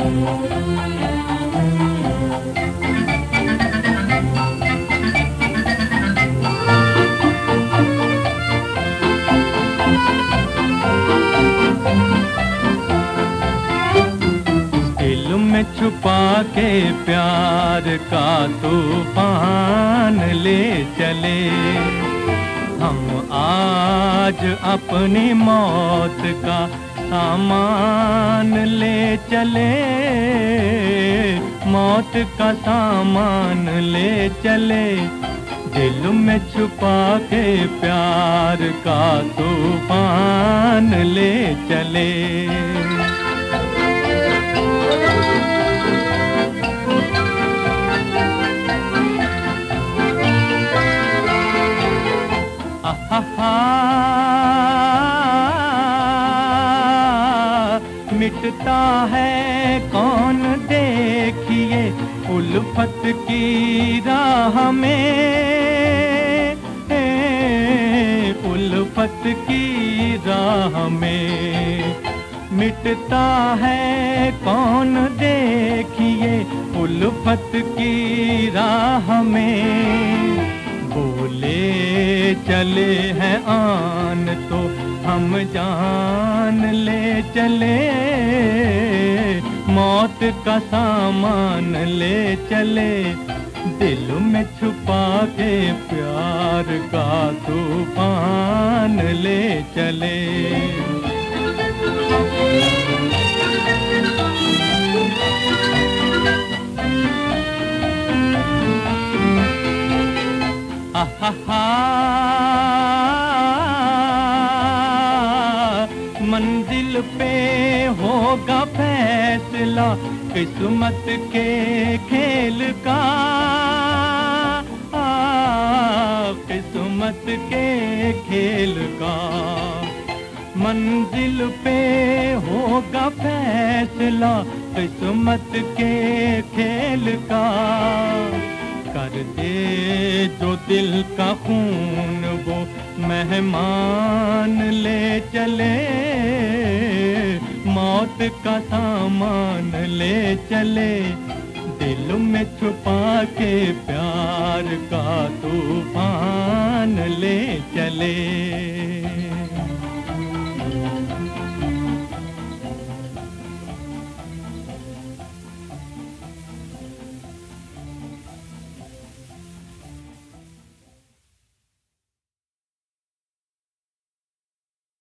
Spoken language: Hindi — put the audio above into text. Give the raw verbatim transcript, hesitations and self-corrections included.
दिल में छुपा के प्यार का तूफान ले चले हम आज अपनी मौत का सामान ले चले, मौत का सामान ले चले। दिल में छुपा के प्यार का तूफान ले चले। मिटता है कौन देखिए उल्फत की राह में, उल्फत की राह में। मिटता है कौन देखिए उल्फत की राह में। बोले चले हैं आन तो हम जान ले चले, मौत का सामान ले चले। दिल में छुपा के प्यार का तूफान ले चले। आहा मंजिल पे होगा फैसला किस्मत के खेल का, आ, किस्मत के खेल का। मंजिल पे होगा फैसला किस्मत के खेल का। कर दे जो दिल का खून वो मेहमान ले चले, मौत का सामान ले चले। दिल में छुपा के प्यार का तूफान ले चले।